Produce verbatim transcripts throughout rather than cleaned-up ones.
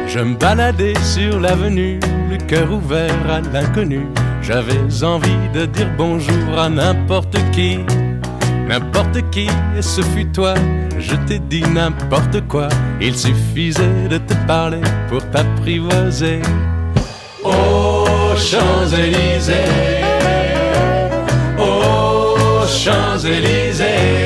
Je me baladais sur l'avenue, le cœur ouvert à l'inconnu. J'avais envie de dire bonjour à n'importe qui, n'importe qui, et ce fut toi. Je t'ai dit n'importe quoi, il suffisait de te parler pour t'apprivoiser. Aux Champs-Élysées, aux Champs-Élysées,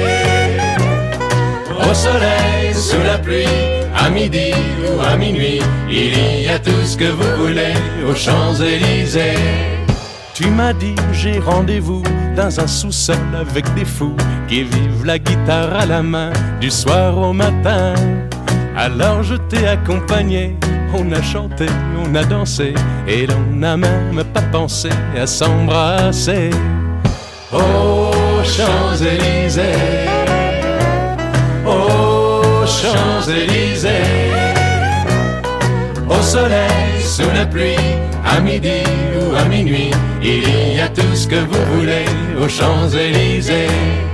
au soleil, sous la pluie, à midi ou à minuit, il y a tout ce que vous voulez aux Champs-Élysées. Tu m'as dit j'ai rendez-vous dans un sous-sol avec des fous qui vivent la guitare à la main du soir au matin. Alors je t'ai accompagné, on a chanté, on a dansé et l'on n'a même pas pensé à s'embrasser. Aux Champs-Élysées, aux Champs-Élysées, au soleil, sous la pluie, à midi ou à minuit, il y a tout ce que vous voulez aux Champs-Élysées.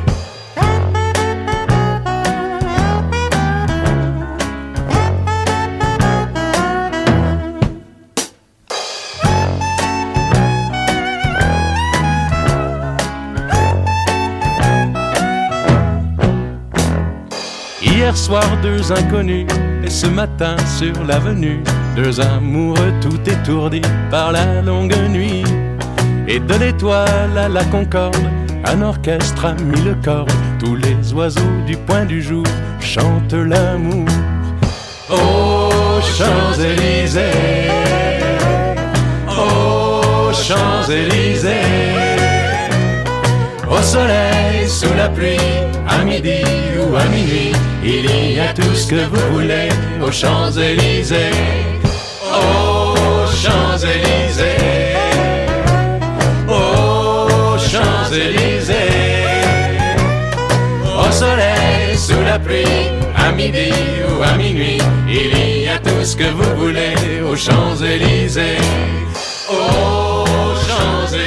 Hier soir, deux inconnus, et ce matin sur l'avenue, deux amoureux tout étourdis par la longue nuit. Et de l'étoile à la Concorde, un orchestre a mis le corps. Tous les oiseaux du point du jour chantent l'amour. Aux Champs-Élysées, aux Champs-Élysées, au soleil, sous la pluie, à midi ou à minuit, il y a tout ce que vous voulez aux Champs-Élysées. Aux Champs-Élysées, aux Champs-Élysées, au soleil, sous la pluie, à midi ou à minuit, il y a tout ce que vous voulez aux Champs-Élysées. Aux Champs-Élysées.